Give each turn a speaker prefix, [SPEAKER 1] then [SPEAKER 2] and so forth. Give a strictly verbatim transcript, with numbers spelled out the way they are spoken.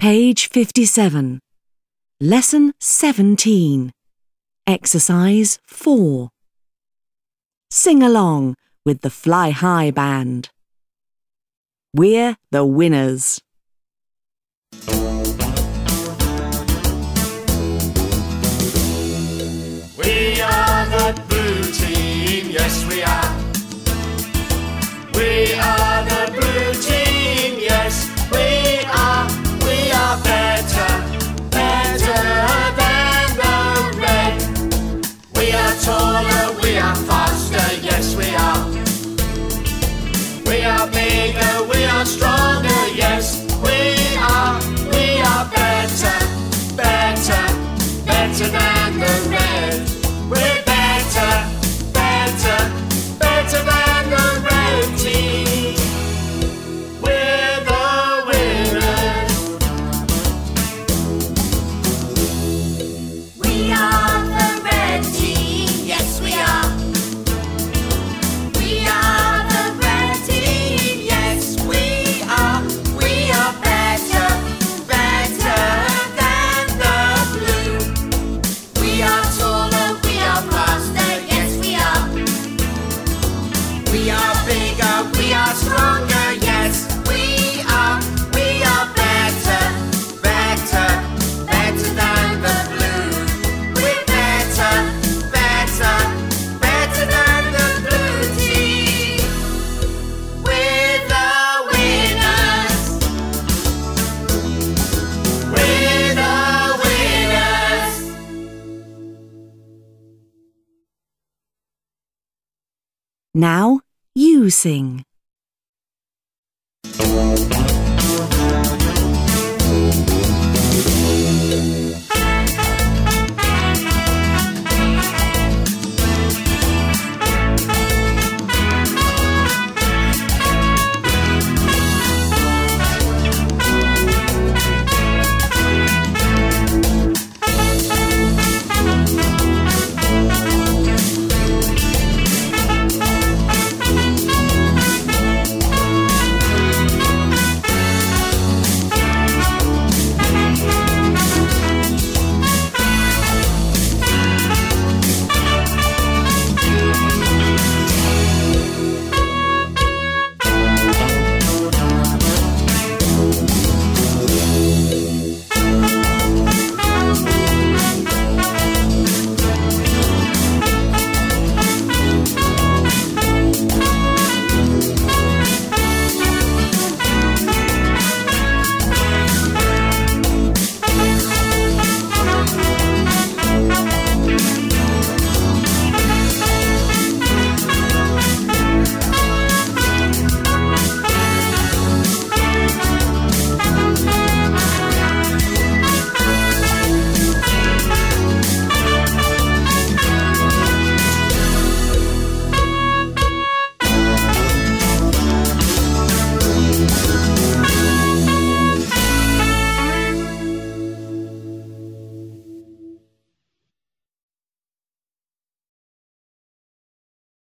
[SPEAKER 1] Page fifty-seven. Lesson seventeen. Exercise four. Sing along with the Fly High Band. We're the winners.
[SPEAKER 2] We are the blue team, yes we are. We are the blue team, yes we are. We are better, better than the red. We are taller, we are faster, yes we are. We are bigger, we are stronger, yes we are. We are better, better, better than the red. We're better, better, better than the red team. We're the winners.
[SPEAKER 3] We are the red team, yes we are. We are the red team, yes we are. We are better, better than the blue. We are taller, we are faster, yes we are. We are bigger, we are stronger, yes we are. We are better, better, better than the blue. We're better, better, better than the blue team. We're the winners. We're the winners.
[SPEAKER 1] Now you sing.